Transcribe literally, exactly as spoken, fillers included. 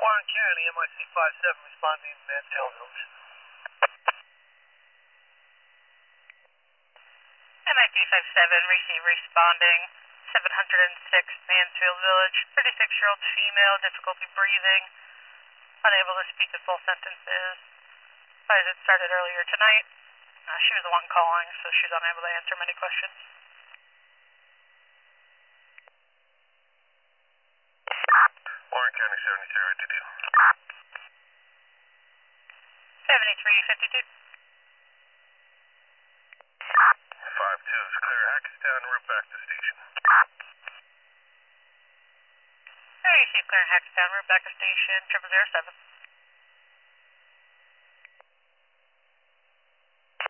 Warren County, M I C five seven responding to Mansfield Village. M I C five seven, receive responding, seven hundred six Mansfield Village, thirty-six-year-old female, difficulty breathing, unable to speak the full sentences. As it started earlier tonight, uh, she was the one calling, so she's unable to answer many questions. Warren County seventy-three, fifty-two. seventy-three fifty-two. five two is clear Hackettstown, route back to station. Hey, receive clear Hackettstown, route back to station, triple zero seven.